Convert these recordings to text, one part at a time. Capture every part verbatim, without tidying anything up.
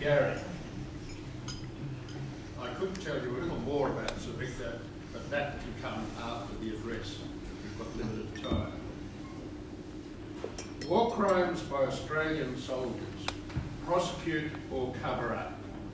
Gary. I could tell you a little more about Sir Victor, but that can come after the address. We've got limited time. War crimes by Australian soldiers. Prosecute or cover up.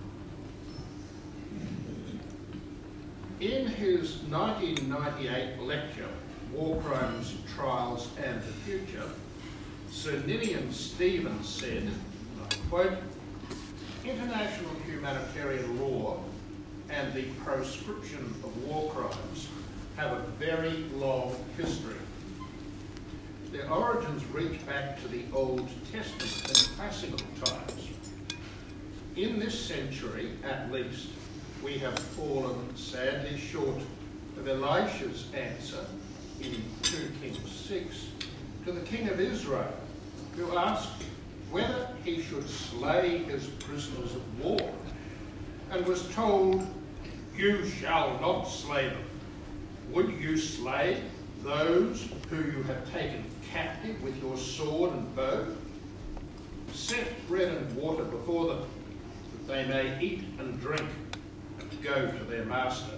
In his nineteen ninety-eight lecture, War Crimes, Trials and the Future, Sir Ninian Stevens said, and I quote, "International humanitarian law and the proscription of war crimes have a very long history. Their origins reach back to the Old Testament and classical times. In this century, at least, we have fallen sadly short of Elisha's answer in two Kings six to the king of Israel, who asked whether he should slay his prisoners of war, and was told, 'You shall not slay them. Would you slay those who you have taken captive with your sword and bow? Set bread and water before them, that they may eat and drink and go to their master.'"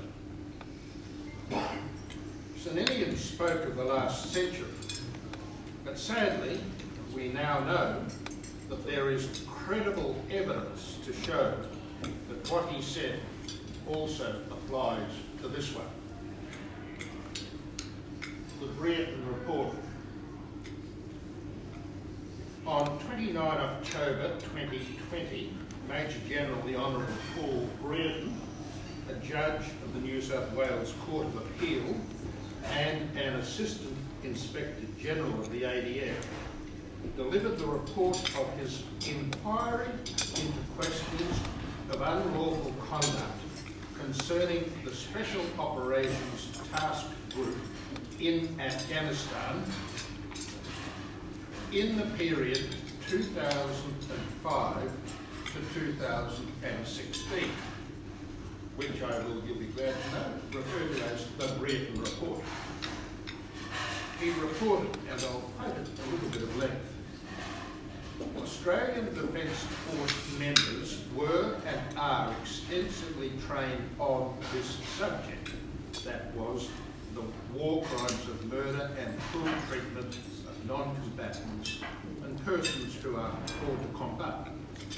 Sir Ninian spoke of the last century, but sadly, we now know that there is credible evidence to show that what he said also applies to this one. The Brereton Report. On twenty-ninth of October twenty twenty, Major General the Honourable Paul Brereton, a judge of the New South Wales Court of Appeal and an Assistant Inspector General of the A D F, delivered the report of his inquiry into questions of unlawful conduct concerning the Special Operations Task Group in Afghanistan in the period two thousand five to two thousand sixteen, which I will, you'll be glad to know, referred to as the Brereton Report. He reported, and I'll quote it a little bit of length, "Australian Defence Force members were and are extensively trained on this subject," that was the war crimes of murder and cruel treatment of non-combatants and persons who are called to combat.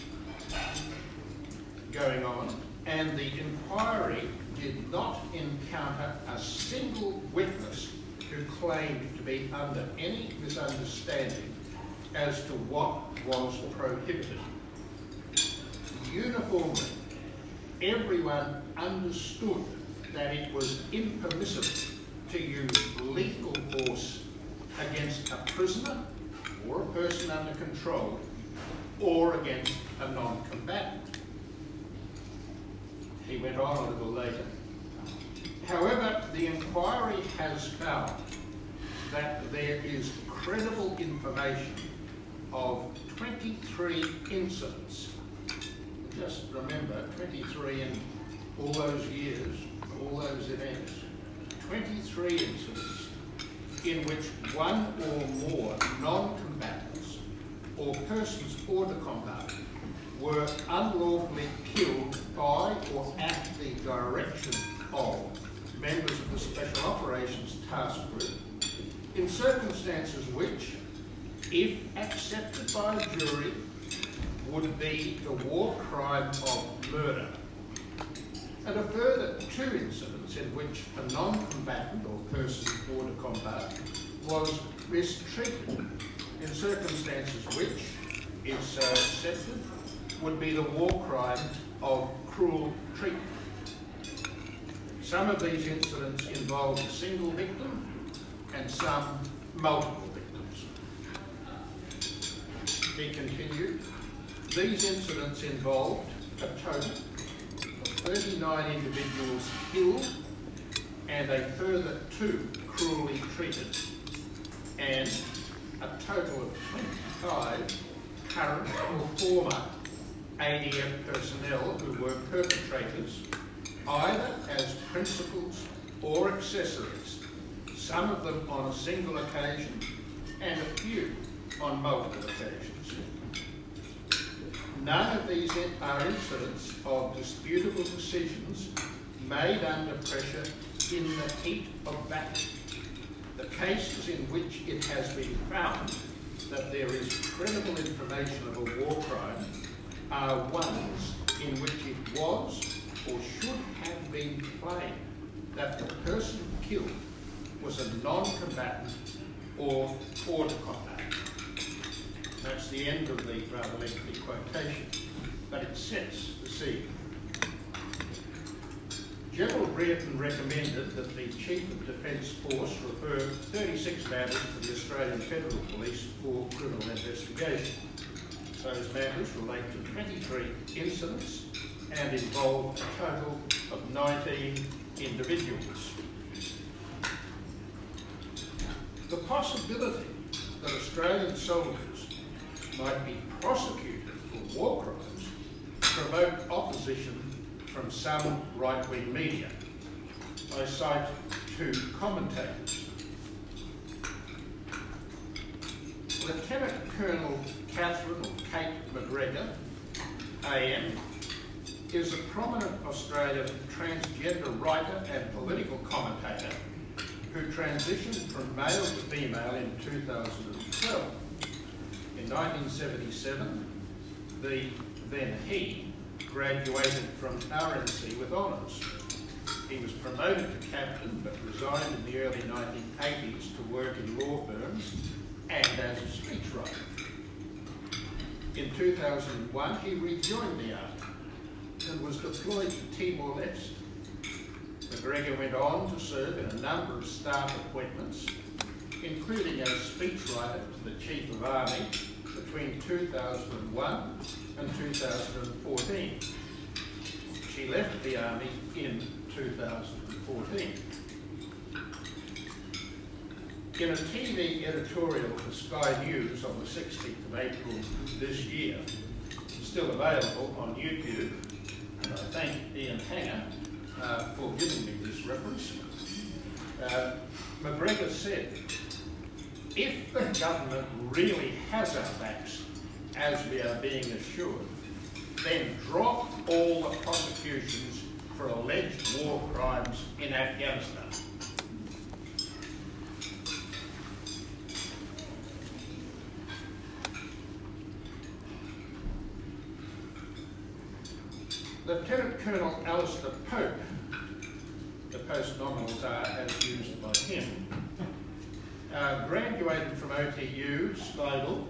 Going on, "and the inquiry did not encounter a single witness who claimed to be under any misunderstanding as to what was prohibited. Uniformly, everyone understood that it was impermissible to use lethal force against a prisoner or a person under control or against a non-combatant." He went on a little later. "However, the inquiry has found that there is credible information of twenty-three incidents." Just remember, twenty-three in all those years, all those events, twenty-three incidents in which one or more non-combatants or persons hors de combat were unlawfully killed by or at the direction of members of the Special Operations Task Group in circumstances which, if accepted by a jury, would be the war crime of murder. And a further two incidents in which a non-combatant or person hors de combat was mistreated in circumstances which, if so accepted, would be the war crime of cruel treatment. Some of these incidents involved a single victim and some multiple victims. He continued, "These incidents involved a total of thirty-nine individuals killed and a further two cruelly treated, and a total of twenty-five current or former A D F personnel who were perpetrators, either as principals or accessories, some of them on a single occasion and a few on multiple occasions. None of these are incidents of disputable decisions made under pressure in the heat of battle. The cases in which it has been found that there is credible information of a war crime are ones in which it was or should have been plain that the person killed was a non-combatant or hors combat. That's the end of the rather lengthy quotation, but it sets the scene. General Brereton recommended that the Chief of Defence Force refer thirty-six matters to the Australian Federal Police for criminal investigation. Those matters relate to twenty-three incidents and involve a total of nineteen individuals. The possibility that Australian soldiers might be prosecuted for war crimes provoked opposition from some right-wing media. I cite two commentators. Lieutenant Colonel Catherine or Kate McGregor, A M, is a prominent Australian transgender writer and political commentator who transitioned from male to female in two thousand twelve. In nineteen seventy-seven, the then he graduated from R N C with honours. He was promoted to captain but resigned in the early nineteen eighties to work in law firms and as a speechwriter. In two thousand one, he rejoined the army and was deployed to Timor-Leste. McGregor went on to serve in a number of staff appointments, including as speechwriter to the Chief of Army between two thousand one and two thousand fourteen. She left the Army in two thousand fourteen. In a T V editorial for Sky News on the sixteenth of April this year, still available on YouTube, and I thank Ian Hanger uh, for giving me this reference, uh, McGregor said, if the government really has our backs, as we are being assured, then drop all the prosecutions for alleged war crimes in Afghanistan. Lieutenant Colonel Alistair Pope, the post nominals are as used by him, uh, graduated from O T U, Sligo,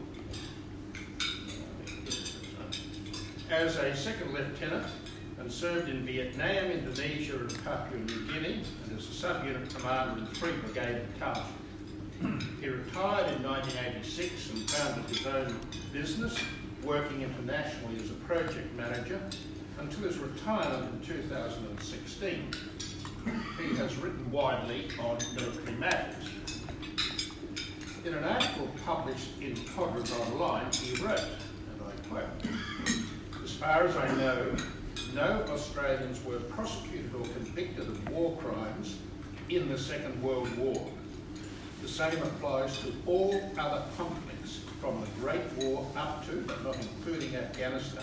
as a second lieutenant and served in Vietnam, Indonesia and Papua New Guinea and as a sub-unit commander in three Brigade Battalion. He retired in nineteen eighty-six and founded his own business, working internationally as a project manager until his retirement in two thousand sixteen. He has written widely on military matters. In an article published in Podred Online, he wrote, and I quote, "As far as I know, no Australians were prosecuted or convicted of war crimes in the Second World War. The same applies to all other conflicts, from the Great War up to, but not including, Afghanistan.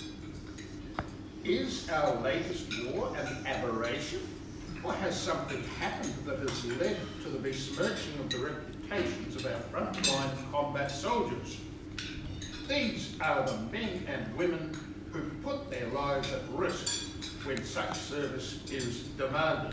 Is our latest war an aberration, or has something happened that has led to the besmirching of the reputations of our frontline combat soldiers? These are the men and women who put their lives at risk when such service is demanded."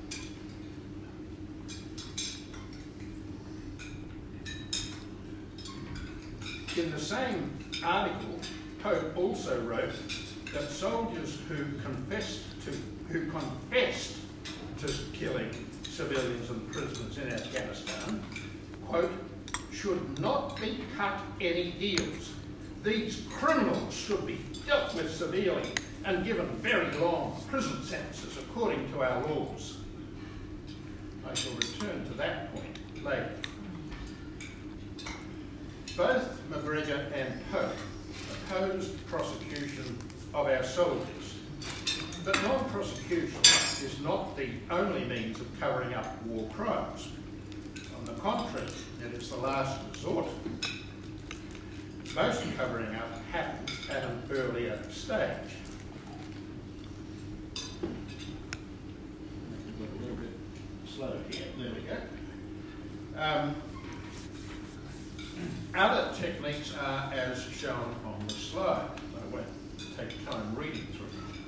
In the same article, Pope also wrote that soldiers who confessed to who confessed to killing civilians and prisoners in Afghanistan, quote, "should not be cut any deals. These criminals should be dealt with severely and given very long prison sentences according to our laws." I shall return to that point later. Both McGregor and Pope opposed prosecution of our soldiers, but non-prosecution is not the only means of covering up war crimes. On the contrary, it is the last resort. most covering up happens at an earlier stage. A little bit slow here. There we go. Um, other techniques are as shown on the slide. I won't take time reading through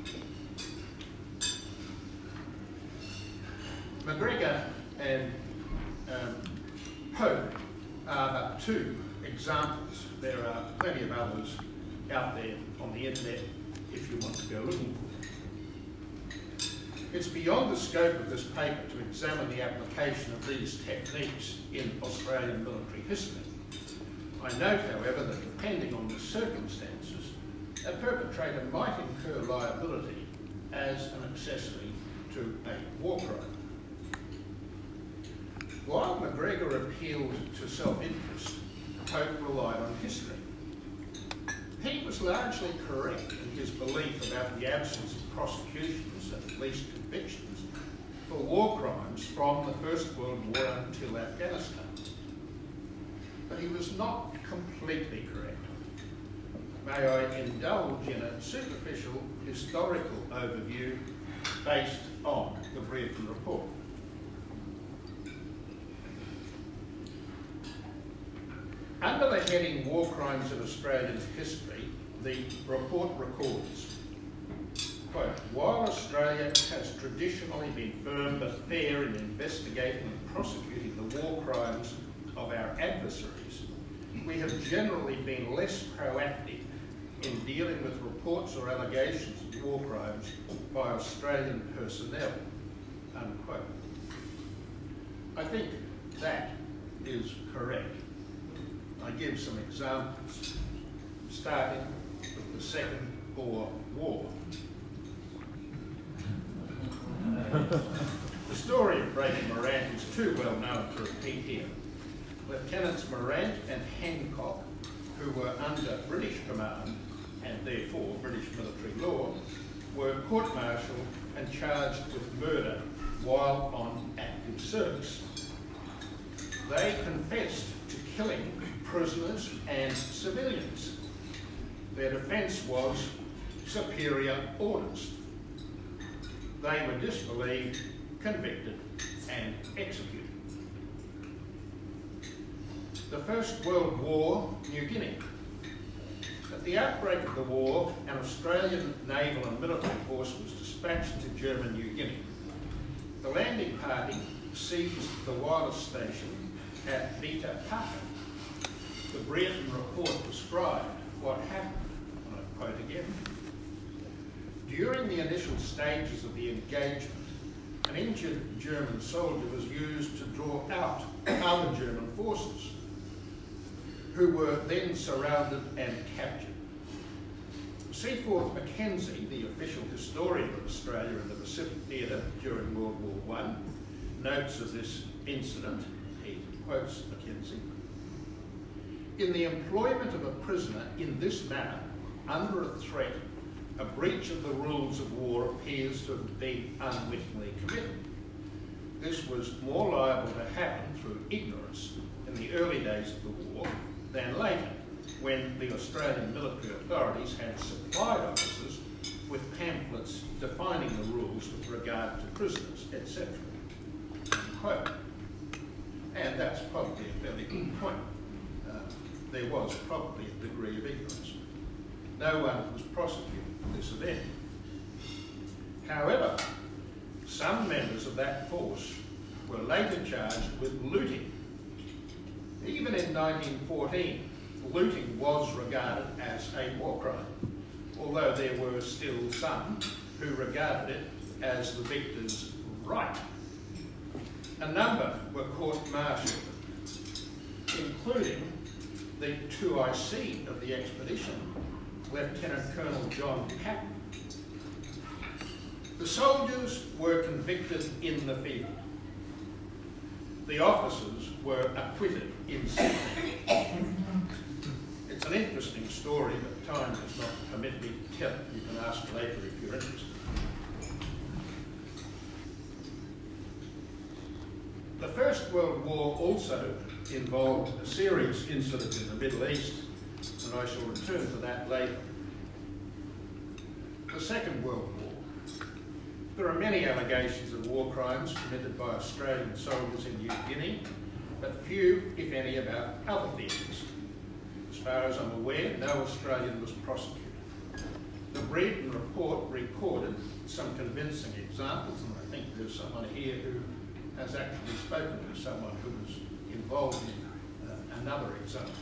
them. McGregor and um, Pope are but two examples. There are plenty of others out there on the internet if you want to go looking for them. It's beyond the scope of this paper to examine the application of these techniques in Australian military history. I note, however, that depending on the circumstances, a perpetrator might incur liability as an accessory to a war crime. While McGregor appealed to self-interest, Pope relied on history. He was largely correct in his belief about the absence of prosecutions, at least convictions, for war crimes from the First World War until Afghanistan. But he was not completely correct. May I indulge in a superficial historical overview based on the Brereton Report. Under the heading War Crimes in Australian History, the report records, quote, while Australia has traditionally been firm but fair in investigating and prosecuting the war crimes of our adversaries, we have generally been less proactive in dealing with reports or allegations of war crimes by Australian personnel, unquote. I think that is correct. I give some examples, starting with the Second Boer War. The story of Brady Morant is too well known to repeat here. Lieutenants Morant and Hancock, who were under British command and therefore British military law, were court-martialed and charged with murder while on active service. They confessed to killing prisoners and civilians. Their defence was superior orders. They were disbelieved, convicted and executed. The First World War, New Guinea. At the outbreak of the war, an Australian naval and military force was dispatched to German New Guinea. The landing party seized the wireless station at Beta Taka. The Brereton Report described what happened, and I quote again. During the initial stages of the engagement, an injured German soldier was used to draw out other German forces, who were then surrounded and captured. Seaforth Mackenzie, the official historian of Australia in the Pacific Theatre during World War One, notes of this incident. He quotes Mackenzie. In the employment of a prisoner in this manner, under a threat, a breach of the rules of war appears to have been unwittingly committed. This was more liable to happen through ignorance in the early days of the war than later, when the Australian military authorities had supplied officers with pamphlets defining the rules with regard to prisoners, et cetera. Unquote. And that's probably a fairly good point. Uh, there was probably a degree of ignorance. No one was prosecuted for this event. However, some members of that force were later charged with looting. Even in nineteen fourteen, looting was regarded as a war crime, although there were still some who regarded it as the victor's right. A number were court-martialed, including the two I C of the expedition, Lieutenant Colonel John Patton. The soldiers were convicted in the field. The officers were acquitted in Sydney. It's an interesting story, but time does not permit me to tell it. You can ask later if you're interested. The First World War also involved a serious incident in the Middle East, and and I shall return to that later. The Second World War. There are many allegations of war crimes committed by Australian soldiers in New Guinea, but few, if any, about other theatres. As far as I'm aware, no Australian was prosecuted. The Brereton report recorded some convincing examples, and I think there's someone here who has actually spoken to someone who was involved in uh, another example.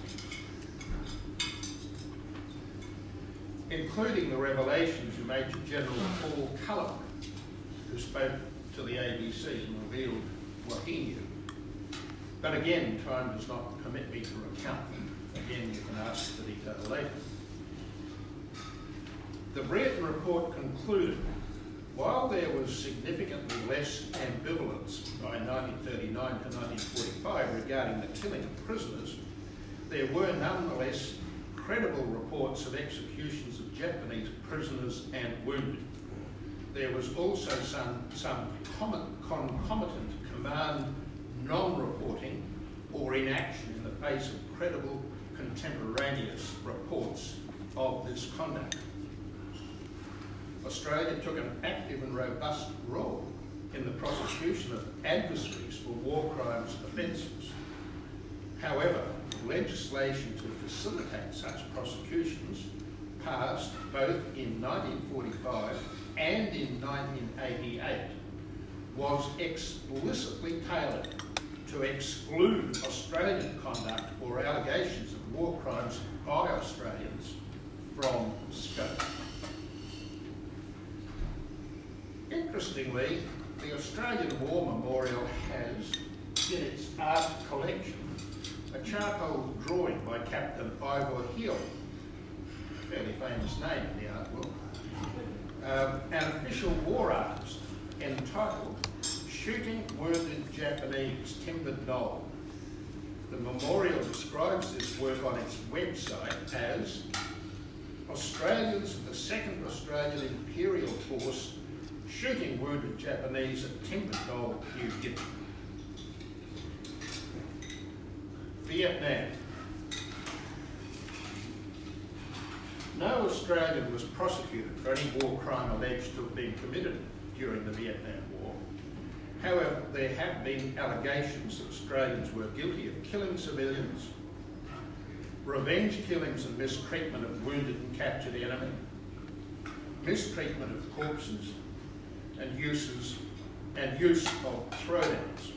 Including the revelations of Major General Paul Cullen, who spoke to the A B C and revealed what he knew. But again, time does not permit me to recount them. Again, you can ask for detail later. The Brereton report concluded, while there was significantly less ambivalence by nineteen thirty-nine to nineteen forty-five regarding the killing of prisoners, there were nonetheless credible reports of executions of Japanese prisoners and wounded. There was also some, some concomitant command non-reporting or inaction in the face of credible contemporaneous reports of this conduct. Australia took an active and robust role in the prosecution of adversaries for war crimes offences. However, legislation to facilitate such prosecutions passed both in nineteen forty-five and in nineteen eighty-eight was explicitly tailored to exclude Australian conduct or allegations of war crimes by Australians from scope. Interestingly, the Australian War Memorial has, in its art collection, a charcoal drawing by Captain Ivor Hill, a fairly famous name in the art world, um, an official war artist entitled Shooting Wounded Japanese, Timbered Knoll. The memorial describes this work on its website as Australians of the second Australian Imperial Force shooting wounded Japanese at Timbered Knoll, New Guinea. Vietnam. No Australian was prosecuted for any war crime alleged to have been committed during the Vietnam War. However, there have been allegations that Australians were guilty of killing civilians, revenge killings and mistreatment of wounded and captured enemy, mistreatment of corpses, and uses and use of throwdowns.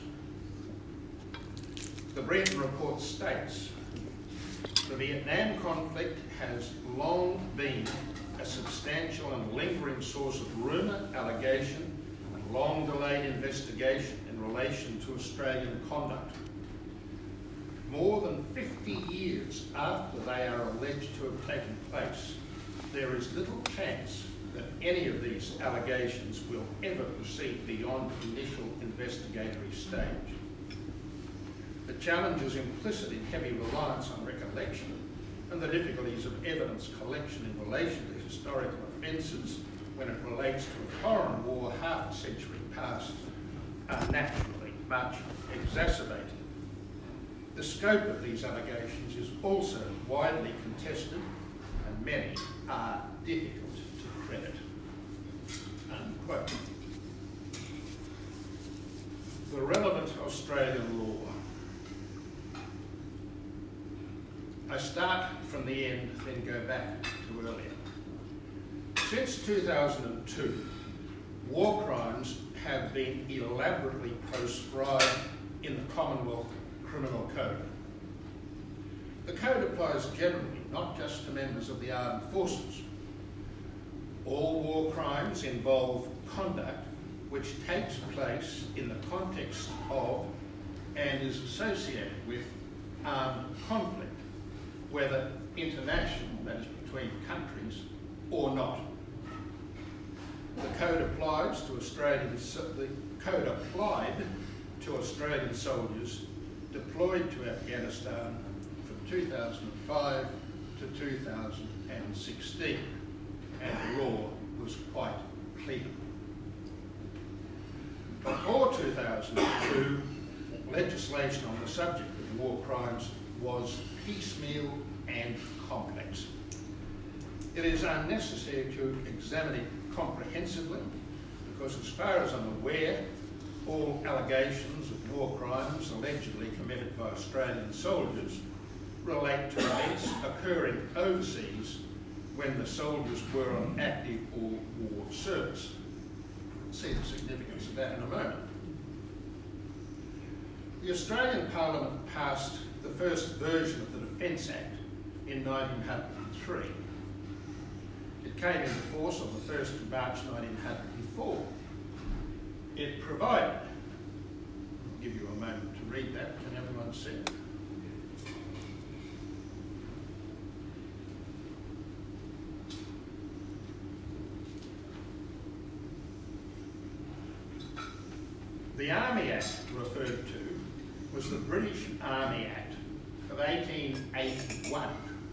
The Brereton report states, the Vietnam conflict has long been a substantial and lingering source of rumour, allegation, and long delayed investigation in relation to Australian conduct. More than fifty years after they are alleged to have taken place, there is little chance that any of these allegations will ever proceed beyond initial investigatory stage. The challenges implicit in heavy reliance on recollection and the difficulties of evidence collection in relation to historical offences when it relates to a foreign war half a century past are naturally much exacerbated. The scope of these allegations is also widely contested and many are difficult to credit. Unquote. The relevant Australian law. I start from the end, then go back to earlier. Since two thousand two, war crimes have been elaborately proscribed in the Commonwealth Criminal Code. The code applies generally, not just to members of the armed forces. All war crimes involve conduct which takes place in the context of and is associated with armed conflict, whether international, that is between countries, or not. The code applies to Australian, the code applied to Australian soldiers deployed to Afghanistan from two thousand five to two thousand sixteen, and the law was quite clear. Before two thousand two, legislation on the subject of war crimes was piecemeal and complex. It is unnecessary to examine it comprehensively because, as far as I'm aware, all allegations of war crimes allegedly committed by Australian soldiers relate to events occurring overseas when the soldiers were on active or war service. We'll see the significance of that in a moment. The Australian Parliament passed the first version of the Defence Act in nineteen oh three. It came into force on the first of March nineteen oh four. It provided, I'll give you a moment to read that, can everyone see it? The Army Act referred to was the British Army Act of eighteen eighty-one.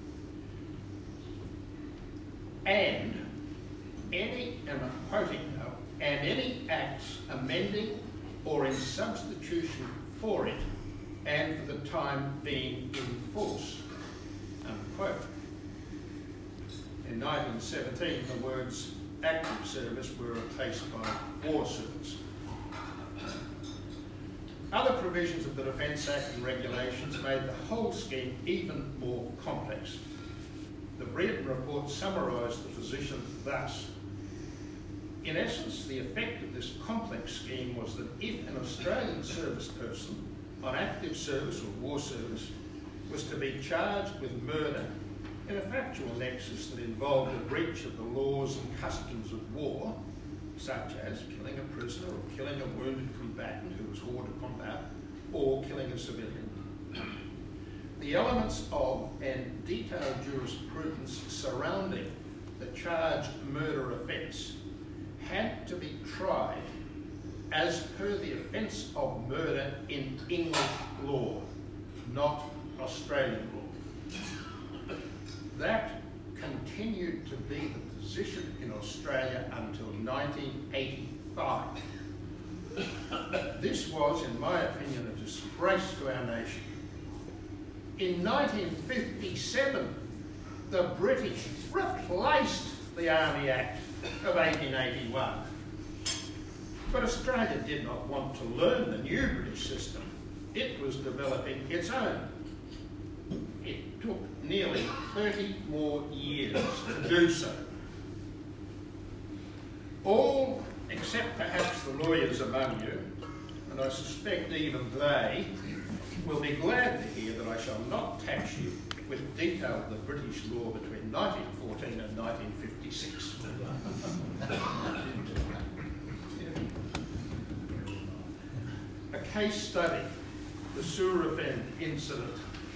And any, and I'm quoting now, and any acts amending or in substitution for it and for the time being in force, unquote. In nineteen seventeen, the words active service were replaced by war service. Other provisions of the Defence Act and regulations made the whole scheme even more complex. The Brereton report summarised the position thus. In essence, the effect of this complex scheme was that if an Australian service person on active service or war service was to be charged with murder in a factual nexus that involved a breach of the laws and customs of war, such as killing a prisoner or killing a wounded combatant who was hors de combat, or killing a civilian, the elements of and detailed jurisprudence surrounding the charged murder offence had to be tried as per the offence of murder in English law, not Australian law. That continued to be the position in Australia until nineteen eighty-five. This was, in my opinion, a disgrace to our nation. In nineteen fifty-seven, the British replaced the Army Act of eighteen eighty-one. But Australia did not want to learn the new British system. It was developing its own. It took nearly thirty more years to do so. All, except perhaps the lawyers among you, and I suspect even they, will be glad to hear that I shall not tax you with detail of the British law between nineteen fourteen and nineteen fifty-six. A case study, the Surafend incident.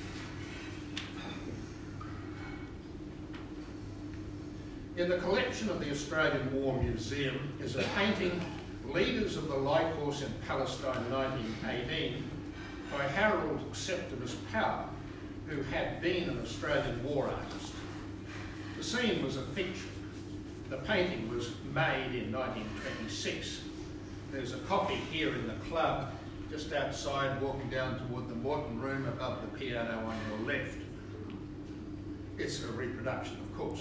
In the collection of the Australian War Museum is a painting, Leaders of the Light Horse in Palestine nineteen eighteen, by Harold Septimus Power, who had been an Australian war artist. The scene was a fiction. The painting was made in nineteen twenty-six. There's a copy here in the club, just outside, walking down toward the Morton Room above the piano on your left. It's a reproduction, of course.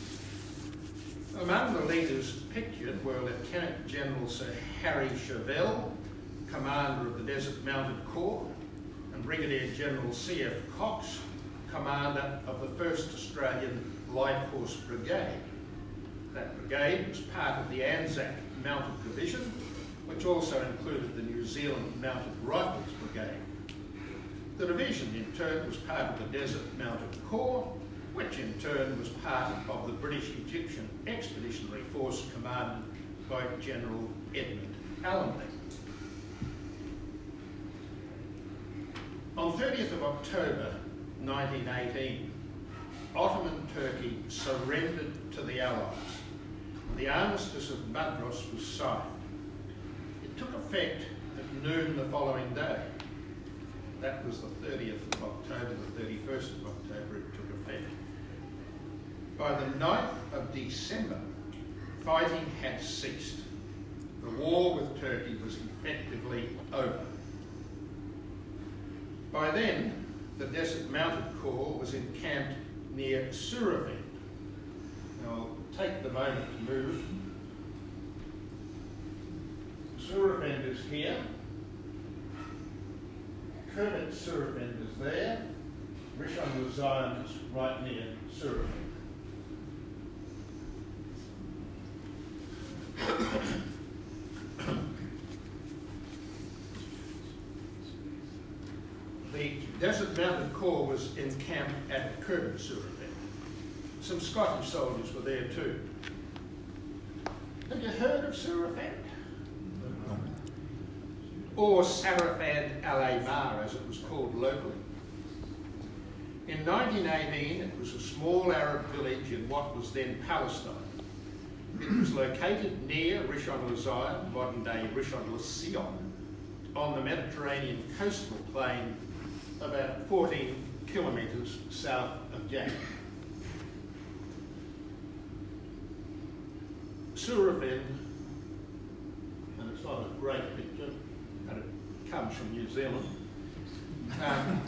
Among the leaders pictured were Lieutenant General Sir Harry Chauvel, Commander of the Desert Mounted Corps, and Brigadier General C F Cox, Commander of the first Australian Light Horse Brigade. That brigade was part of the Anzac Mounted Division, which also included the New Zealand Mounted Rifles Brigade. The division, in turn, was part of the Desert Mounted Corps, which in turn was part of the British Egyptian Expeditionary Force commanded by General Edmund Allenby. On thirtieth of October nineteen eighteen, Ottoman Turkey surrendered to the Allies, and the Armistice of Mudros was signed. It took effect at noon the following day. That was the thirtieth of October, the thirty-first of October it took effect. By the ninth of December, fighting had ceased. The war with Turkey was effectively over. By then, the Desert Mounted Corps was encamped near Surafend. Now I'll take the moment to move. Surafend is here. Kermit Surafend is there. Rishon LeZion is right near Surafend. The Desert Mounted Corps was encamped at Kermit Surafend. Some Scottish soldiers were there too. Have you heard of Surafend? Or Sarafad al-Aymar, as it was called locally. In nineteen eighteen, it was a small Arab village in what was then Palestine. It was located near Rishon LeZion, modern-day Rishon LeZion, on the Mediterranean coastal plain about fourteen kilometres south of Jaffa. Surafend, and it's not a great picture, and it comes from New Zealand. Um,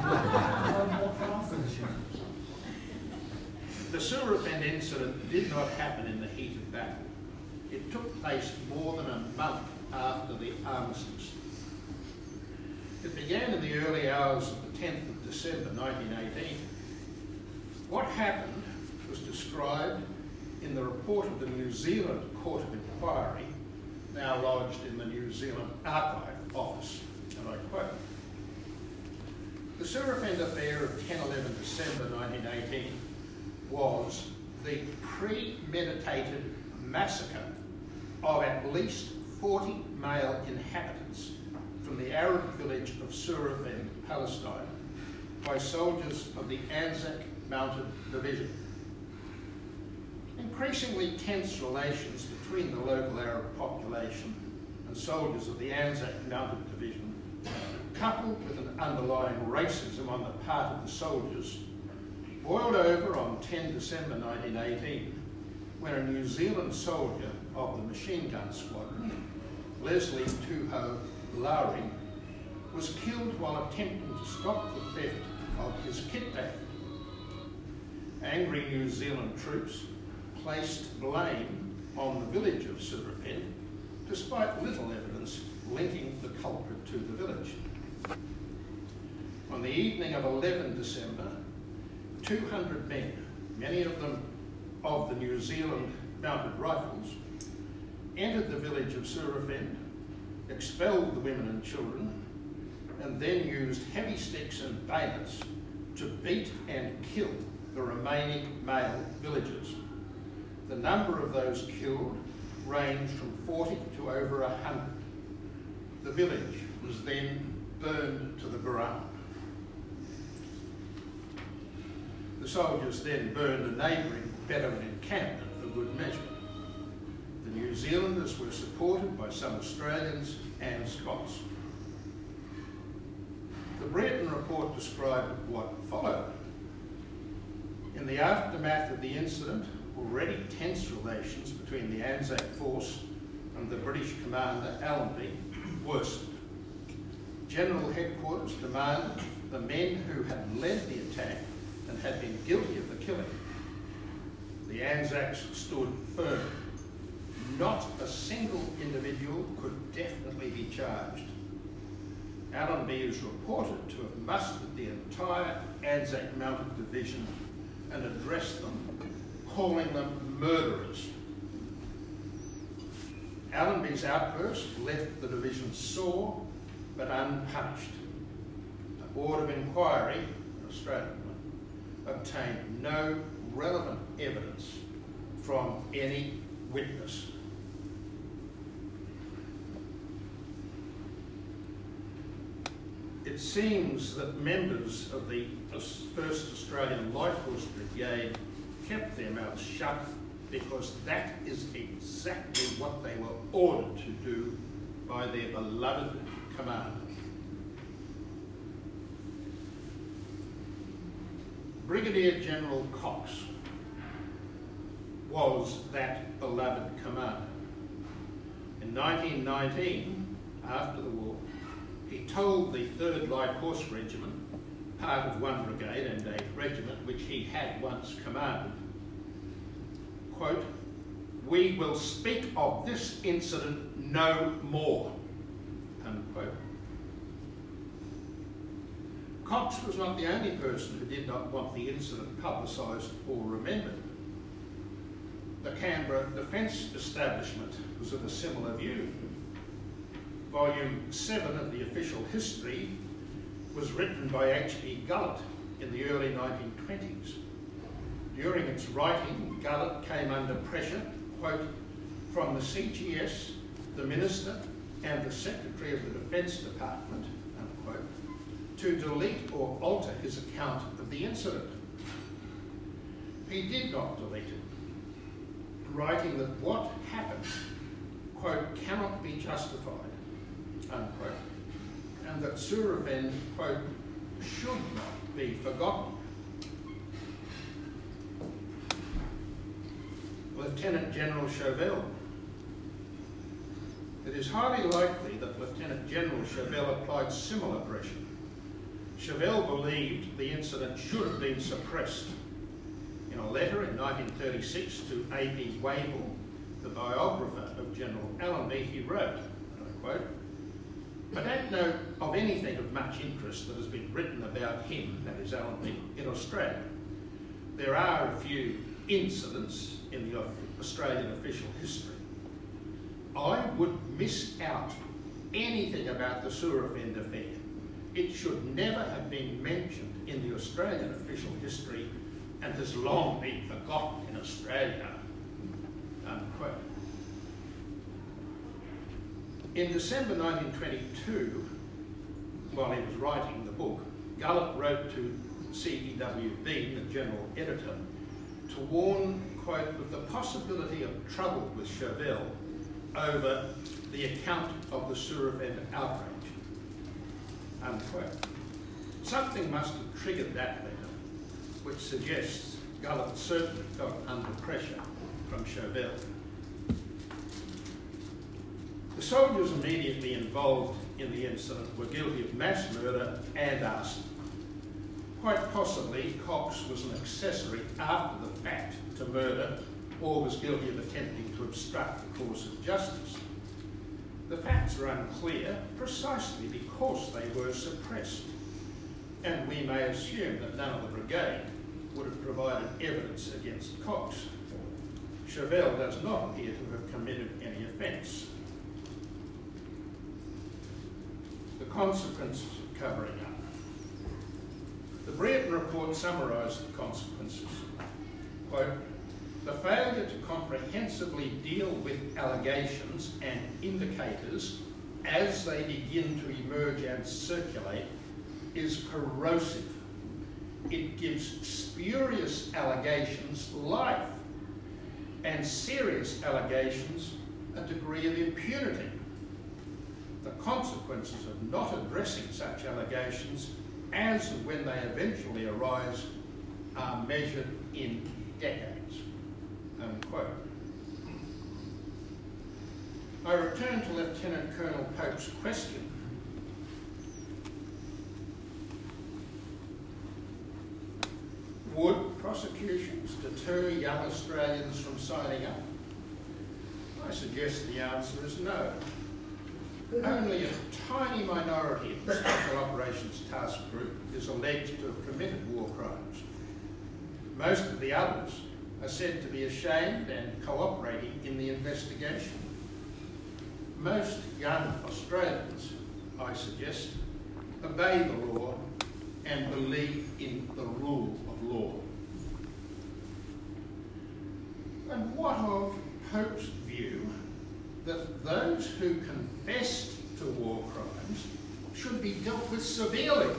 the Surafend incident did not happen in the heat of battle. It took place more than a month after the armistice. It began in the early hours of the tenth of December nineteen eighteen. What happened was described in the report of the New Zealand Court of Inquiry, now lodged in the New Zealand Archive Office, and I quote, "The Surafend affair of ten eleven December nineteen eighteen was the premeditated massacre of at least forty male inhabitants from the Arab village of Surafend, Palestine, by soldiers of the Anzac Mounted Division. Increasingly tense relations between the local Arab population and soldiers of the Anzac Mounted Division, coupled with an underlying racism on the part of the soldiers, boiled over on the tenth of December nineteen eighteen, when a New Zealand soldier of the machine gun squadron, Leslie Tuho Lowry, was killed while attempting to stop the theft of his kit bag. Angry New Zealand troops placed blame on the village of Surafend, despite little evidence linking the culprit to the village. On the evening of eleven December, two hundred men, many of them of the New Zealand Mounted Rifles, entered the village of Surafend, expelled the women and children, and then used heavy sticks and bayonets to beat and kill the remaining male villagers. The number of those killed ranged from forty to over one hundred. The village was then burned to the ground. The soldiers then burned a neighbouring Bedouin encampment for good measure. The New Zealanders were supported by some Australians and Scots. The Brereton report described what followed. In the aftermath of the incident, already tense relations between the Anzac force and the British commander Allenby worsened. General Headquarters demanded the men who had led the attack and had been guilty of the killing. The Anzacs stood firm. Not a single individual could definitely be charged. Allenby is reported to have mustered the entire Anzac Mounted Division and addressed them, calling them murderers. Allenby's outburst left the division sore but unpunished. A board of inquiry, an Australian one, obtained no relevant evidence from any witness. It seems that members of the first Australian Light Horse Brigade kept their mouths shut because that is exactly what they were ordered to do by their beloved commander. Brigadier General Cox was that beloved commander. In nineteen nineteen, after the war, he told the third Light Horse Regiment, part of one brigade and a regiment which he had once commanded, quote, "We will speak of this incident no more," unquote. Cox was not the only person who did not want the incident publicised or remembered. The Canberra Defence Establishment was of a similar view. Volume seven of the official history was written by H P Gullett in the early nineteen twenties. During its writing, Gullett came under pressure, quote, "from the C G S, the Minister and the Secretary of the Defence Department," unquote, to delete or alter his account of the incident. He did not delete it, writing that what happened, quote, "cannot be justified," unquote, and that Surafend, quote, "should not be forgotten." Lieutenant General Chauvel. It is highly likely that Lieutenant General Chauvel applied similar pressure. Chauvel believed the incident should have been suppressed. In a letter in nineteen thirty-six to A P Wavell, the biographer of General Allenby, he wrote, and I quote, "I don't know of anything of much interest that has been written about him," that is Allenby, "in Australia. There are a few incidents in the Australian official history. I would miss out anything about the Surafend affair. It should never have been mentioned in the Australian official history and has long been forgotten in Australia," unquote. In December nineteen twenty-two, while he was writing the book, Gullett wrote to C E W Bean, the general editor, to warn, quote, "of the possibility of trouble with Chauvel over the account of the Surafend outrage," unquote. Something must have triggered that letter, which suggests Gullett certainly felt under pressure from Chauvel. The soldiers immediately involved in the incident were guilty of mass murder and arson. Quite possibly, Cox was an accessory after the fact to murder or was guilty of attempting to obstruct the course of justice. The facts are unclear precisely because they were suppressed, and we may assume that none of the brigade would have provided evidence against Cox. Chauvel does not appear to have committed any offence. The consequences of covering up. The Brereton report summarised the consequences. Quote, "The failure to comprehensively deal with allegations and indicators as they begin to emerge and circulate is corrosive. It gives spurious allegations life and serious allegations a degree of impunity. The consequences of not addressing such allegations as and when they eventually arise are measured in decades," unquote. I return to Lieutenant Colonel Pope's question. Would prosecutions deter young Australians from signing up? I suggest the answer is no. Only a tiny minority of the Special Operations Task Group is alleged to have committed war crimes. Most of the others are said to be ashamed and cooperating in the investigation. Most young Australians, I suggest, obey the law and believe in the rule of law. And what of Pope's view that those who confessed to war crimes should be dealt with severely?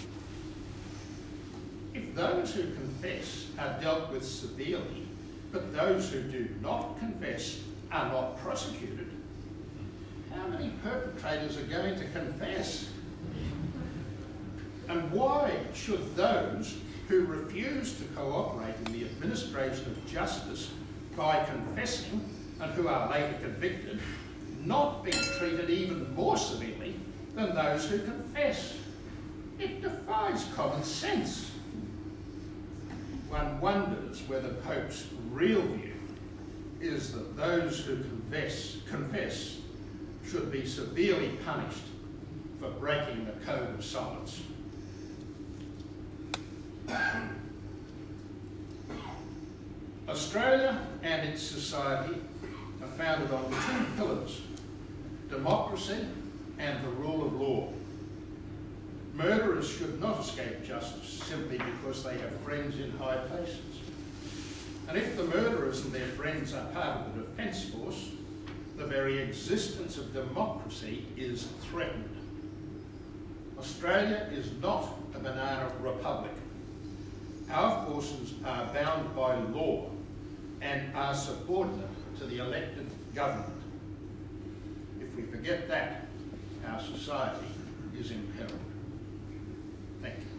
If those who confess are dealt with severely, but those who do not confess are not prosecuted, how many perpetrators are going to confess? And why should those who refuse to cooperate in the administration of justice by confessing and who are later convicted not be treated even more severely than those who confess? It defies common sense. One wonders whether Pope's real view is that those who confess, confess should be severely punished for breaking the code of silence. Australia and its society are founded on two pillars: democracy and the rule of law. Murderers should not escape justice simply because they have friends in high places. And if the murderers and their friends are part of the defence force, the very existence of democracy is threatened. Australia is not a banana republic. Our forces are bound by law and are subordinate to the elected government. If we forget that, our society is imperiled. Thank you.